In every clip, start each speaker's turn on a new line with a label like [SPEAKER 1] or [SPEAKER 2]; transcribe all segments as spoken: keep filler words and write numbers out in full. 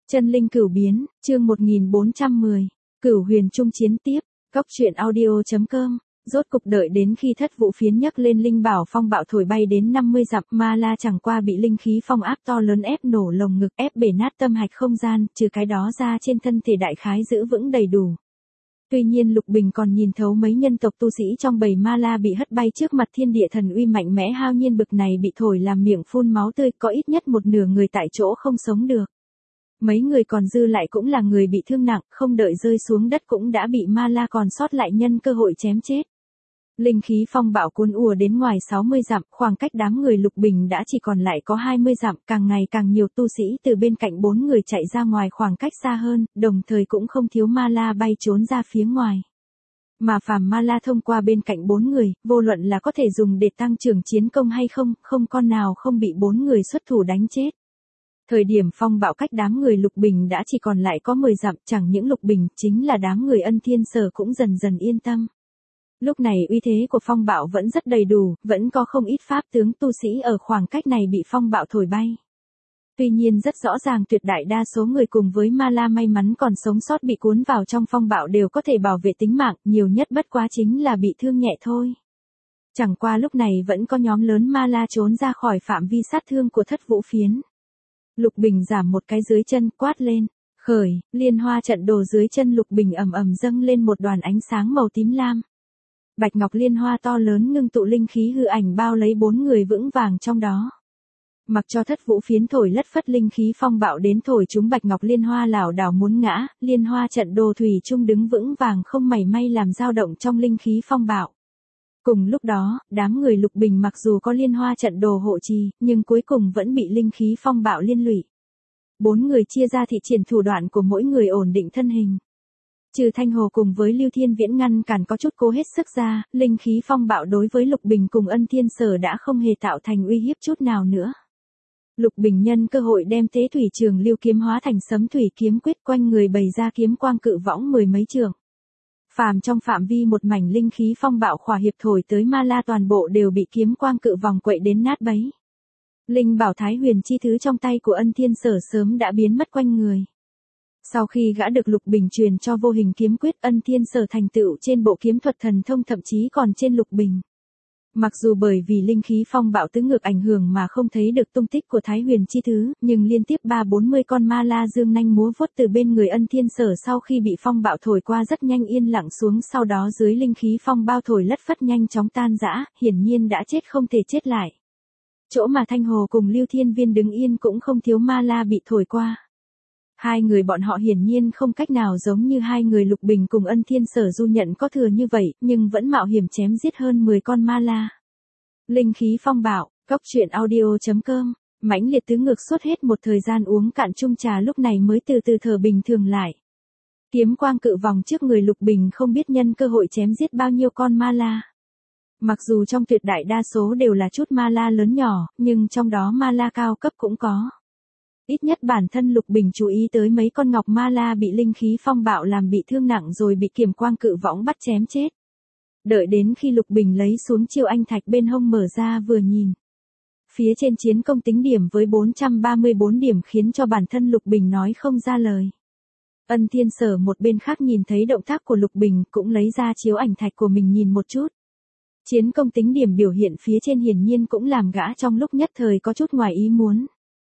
[SPEAKER 1] Chân linh cửu biến, chương một nghìn bốn trăm mười. Cửu huyền trung chiến tiếp, góc truyện audio.com. Rốt cục đợi đến khi Thất Vũ Phiến nhấc lên linh bảo phong bạo thổi bay đến năm mươi dặm, Ma La chẳng qua bị linh khí phong áp to lớn ép nổ lồng ngực, ép bể nát tâm hạch không gian, trừ cái đó ra trên thân thể đại khái giữ vững đầy đủ. Tuy nhiên Lục Bình còn nhìn thấu mấy nhân tộc tu sĩ trong bầy Ma La bị hất bay trước mặt thiên địa thần uy mạnh mẽ hao nhiên bực này bị thổi làm miệng phun máu tươi, có ít nhất một nửa người tại chỗ không sống được. Mấy người còn dư lại cũng là người bị thương nặng, không đợi rơi xuống đất cũng đã bị Ma La còn sót lại nhân cơ hội chém chết. Linh khí phong bạo cuốn ùa đến ngoài sáu mươi dặm, khoảng cách đám người Lục Bình đã chỉ còn lại có hai mươi dặm, càng ngày càng nhiều tu sĩ từ bên cạnh bốn người chạy ra ngoài khoảng cách xa hơn, đồng thời cũng không thiếu Ma La bay trốn ra phía ngoài. Mà phàm Ma La thông qua bên cạnh bốn người, vô luận là có thể dùng để tăng trưởng chiến công hay không, không con nào không bị bốn người xuất thủ đánh chết. Thời điểm phong bạo cách đám người Lục Bình đã chỉ còn lại có mười dặm, chẳng những Lục Bình, chính là đám người Ân Thiên Sở cũng dần dần yên tâm. Lúc này uy thế của phong bạo vẫn rất đầy đủ, vẫn có không ít pháp tướng tu sĩ ở khoảng cách này bị phong bạo thổi bay. Tuy nhiên rất rõ ràng tuyệt đại đa số người cùng với Ma La may mắn còn sống sót bị cuốn vào trong phong bạo đều có thể bảo vệ tính mạng, nhiều nhất bất quá chính là bị thương nhẹ thôi. Chẳng qua lúc này vẫn có nhóm lớn Ma La trốn ra khỏi phạm vi sát thương của Thất Vũ Phiến. Lục Bình giảm một cái dưới chân, quát lên, khởi, liên hoa trận đồ dưới chân Lục Bình ầm ầm dâng lên một đoàn ánh sáng màu tím lam. Bạch ngọc liên hoa to lớn ngưng tụ linh khí hư ảnh bao lấy bốn người vững vàng trong đó. Mặc cho Thất Vũ Phiến thổi lất phất linh khí phong bạo đến thổi chúng bạch ngọc liên hoa lảo đảo muốn ngã, liên hoa trận đồ thủy chung đứng vững vàng không mảy may làm dao động trong linh khí phong bạo. Cùng lúc đó, đám người Lục Bình mặc dù có liên hoa trận đồ hộ trì, nhưng cuối cùng vẫn bị linh khí phong bạo liên lụy. Bốn người chia ra thị triển thủ đoạn của mỗi người ổn định thân hình. Trừ Thanh Hồ cùng với Lưu Thiên Viễn ngăn cản có chút cố hết sức ra, linh khí phong bạo đối với Lục Bình cùng Ân Thiên Sở đã không hề tạo thành uy hiếp chút nào nữa. Lục Bình nhân cơ hội đem Tế Thủy Trường Lưu kiếm hóa thành Sấm Thủy kiếm quyết, quanh người bày ra kiếm quang cự võng mười mấy trường. Phàm trong phạm vi một mảnh linh khí phong bạo khỏa hiệp thổi tới Ma La toàn bộ đều bị kiếm quang cự vòng quậy đến nát bấy. Linh bảo Thái Huyền chi thứ trong tay của Ân Thiên Sở sớm đã biến mất quanh người. Sau khi gã được Lục Bình truyền cho vô hình kiếm quyết, Ân Thiên Sở thành tựu trên bộ kiếm thuật thần thông thậm chí còn trên Lục Bình. Mặc dù bởi vì linh khí phong bạo tứ ngược ảnh hưởng mà không thấy được tung tích của Thái Huyền chi thứ, nhưng liên tiếp ba bốn mươi con Ma La dương nanh múa vuốt từ bên người Ân Thiên Sở sau khi bị phong bạo thổi qua rất nhanh yên lặng xuống, sau đó dưới linh khí phong bao thổi lất phất nhanh chóng tan rã, hiển nhiên đã chết không thể chết lại. Chỗ mà Thanh Hồ cùng Lưu Thiên Viên đứng yên cũng không thiếu Ma La bị thổi qua. Hai người bọn họ hiển nhiên không cách nào giống như hai người Lục Bình cùng Ân Thiên Sở du nhận có thừa như vậy, nhưng vẫn mạo hiểm chém giết hơn mười con Ma La. Linh khí phong bạo, góc truyện audio.com, mãnh liệt tứ ngược suốt hết một thời gian uống cạn chung trà lúc này mới từ từ thở bình thường lại. Kiếm quang cự vòng trước người Lục Bình không biết nhân cơ hội chém giết bao nhiêu con Ma La. Mặc dù trong tuyệt đại đa số đều là chút Ma La lớn nhỏ, nhưng trong đó Ma La cao cấp cũng có. Ít nhất bản thân Lục Bình chú ý tới mấy con ngọc Ma La bị linh khí phong bạo làm bị thương nặng rồi bị kiếm quang cự võng bắt chém chết. Đợi đến khi Lục Bình lấy xuống chiêu anh thạch bên hông mở ra vừa nhìn. Phía trên chiến công tính điểm với bốn trăm ba mươi bốn điểm khiến cho bản thân Lục Bình nói không ra lời. Ân Thiên Sở một bên khác nhìn thấy động tác của Lục Bình cũng lấy ra chiếu ảnh thạch của mình nhìn một chút. Chiến công tính điểm biểu hiện phía trên hiển nhiên cũng làm gã trong lúc nhất thời có chút ngoài ý muốn.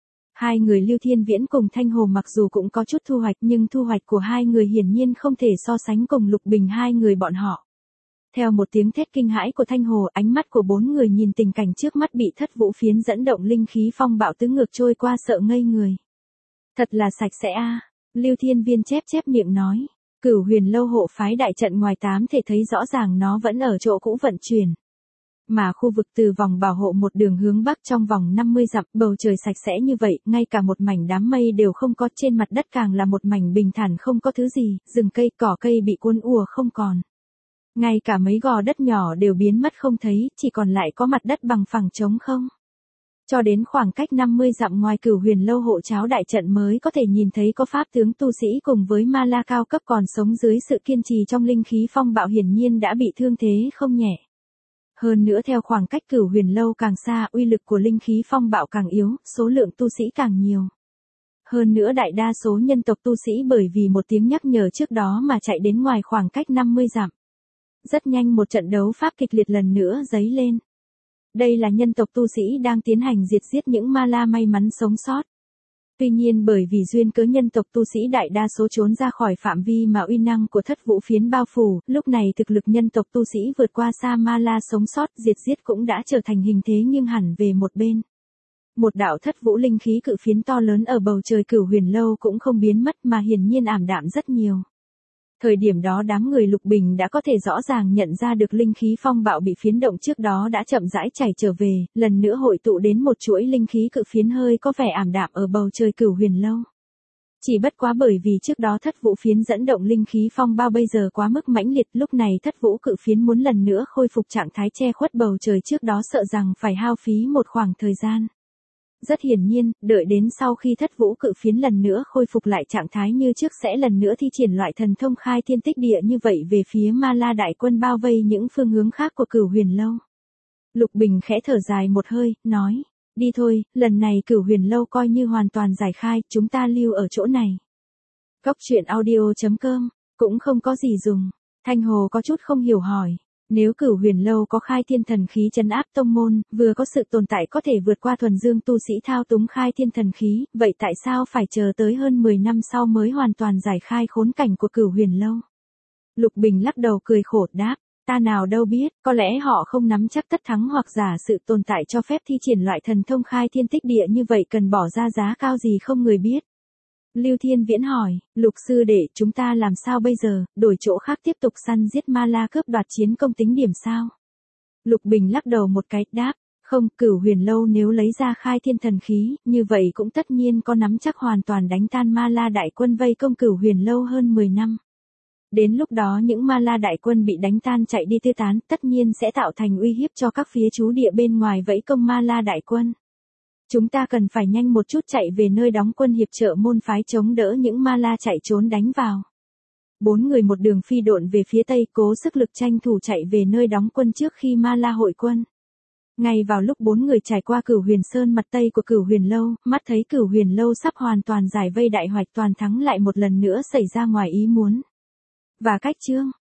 [SPEAKER 1] Hai người Lưu Thiên Viễn cùng Thanh Hồ mặc dù cũng có chút thu hoạch nhưng thu hoạch của hai người hiển nhiên không thể so sánh cùng Lục Bình hai người bọn họ. Theo một tiếng thét kinh hãi của Thanh Hồ, ánh mắt của bốn người nhìn tình cảnh trước mắt bị Thất Vũ Phiến dẫn động linh khí phong bạo tứ ngược trôi qua sợ ngây người. Thật là sạch sẽ a. Lưu Thiên Viên chép chép miệng nói. Cửu Huyền Lâu hộ phái đại trận ngoài tám thể thấy rõ ràng nó vẫn ở chỗ cũ vận chuyển. Mà khu vực từ vòng bảo hộ một đường hướng bắc trong vòng năm mươi dặm, bầu trời sạch sẽ như vậy, ngay cả một mảnh đám mây đều không có, trên mặt đất càng là một mảnh bình thản không có thứ gì, rừng cây cỏ cây bị cuốn ùa không còn. Ngay cả mấy gò đất nhỏ đều biến mất không thấy, chỉ còn lại có mặt đất bằng phẳng trống không. Cho đến khoảng cách năm mươi dặm ngoài Cửu Huyền Lâu hộ cháo đại trận mới có thể nhìn thấy có pháp tướng tu sĩ cùng với Ma La cao cấp còn sống dưới sự kiên trì trong linh khí phong bạo hiển nhiên đã bị thương thế không nhẹ. Hơn nữa theo khoảng cách Cửu Huyền Lâu càng xa, uy lực của linh khí phong bạo càng yếu, số lượng tu sĩ càng nhiều. Hơn nữa đại đa số nhân tộc tu sĩ bởi vì một tiếng nhắc nhở trước đó mà chạy đến ngoài khoảng cách năm mươi dặm. Rất nhanh một trận đấu pháp kịch liệt lần nữa dấy lên. Đây là nhân tộc tu sĩ đang tiến hành diệt giết những ma la may mắn sống sót. Tuy nhiên bởi vì duyên cớ nhân tộc tu sĩ đại đa số trốn ra khỏi phạm vi mà uy năng của thất vũ phiến bao phủ, lúc này thực lực nhân tộc tu sĩ vượt qua xa ma la sống sót diệt giết cũng đã trở thành hình thế nghiêng hẳn về một bên. Một đạo thất vũ linh khí cự phiến to lớn ở bầu trời Cửu Huyền Lâu cũng không biến mất mà hiển nhiên ảm đạm rất nhiều. Thời điểm đó đám người Lục Bình đã có thể rõ ràng nhận ra được linh khí phong bạo bị phiến động trước đó đã chậm rãi chảy trở về, lần nữa hội tụ đến một chuỗi linh khí cự phiến hơi có vẻ ảm đạm ở bầu trời Cửu Huyền Lâu. Chỉ bất quá bởi vì trước đó thất vũ phiến dẫn động linh khí phong bao bây giờ quá mức mãnh liệt, lúc này thất vũ cự phiến muốn lần nữa khôi phục trạng thái che khuất bầu trời trước đó sợ rằng phải hao phí một khoảng thời gian. Rất hiển nhiên, đợi đến sau khi thất vũ cự phiến lần nữa khôi phục lại trạng thái như trước sẽ lần nữa thi triển loại thần thông khai thiên tích địa như vậy về phía ma la đại quân bao vây những phương hướng khác của Cửu Huyền Lâu. Lục Bình khẽ thở dài một hơi, nói, đi thôi, lần này Cửu Huyền Lâu coi như hoàn toàn giải khai, chúng ta lưu ở chỗ này. Góc truyện audio chấm com, cũng không có gì dùng. Thanh Hồ có chút không hiểu hỏi. Nếu Cửu Huyền Lâu có khai thiên thần khí trấn áp tông môn, vừa có sự tồn tại có thể vượt qua thuần dương tu sĩ thao túng khai thiên thần khí, vậy tại sao phải chờ tới hơn mười năm sau mới hoàn toàn giải khai khốn cảnh của Cửu Huyền Lâu? Lục Bình lắc đầu cười khổ đáp, ta nào đâu biết, có lẽ họ không nắm chắc tất thắng hoặc giả sự tồn tại cho phép thi triển loại thần thông khai thiên tích địa như vậy cần bỏ ra giá cao gì không người biết. Lưu Thiên Viễn hỏi, Lục sư đệ chúng ta làm sao bây giờ, đổi chỗ khác tiếp tục săn giết ma la cướp đoạt chiến công tính điểm sao? Lục Bình lắc đầu một cái, đáp, không, Cửu Huyền Lâu nếu lấy ra khai thiên thần khí, như vậy cũng tất nhiên có nắm chắc hoàn toàn đánh tan ma la đại quân vây công Cửu Huyền Lâu hơn mười năm. Đến lúc đó những ma la đại quân bị đánh tan chạy đi tiêu tán, tất nhiên sẽ tạo thành uy hiếp cho các phía trú địa bên ngoài vẫy công ma la đại quân. Chúng ta cần phải nhanh một chút chạy về nơi đóng quân hiệp trợ môn phái chống đỡ những ma la chạy trốn đánh vào. Bốn người một đường phi độn về phía tây cố sức lực tranh thủ chạy về nơi đóng quân trước khi ma la hội quân. Ngay vào lúc bốn người trải qua Cửu Huyền Sơn mặt tây của Cửu Huyền Lâu, mắt thấy Cửu Huyền Lâu sắp hoàn toàn giải vây đại hoạch toàn thắng lại một lần nữa xảy ra ngoài ý muốn. Và cách chương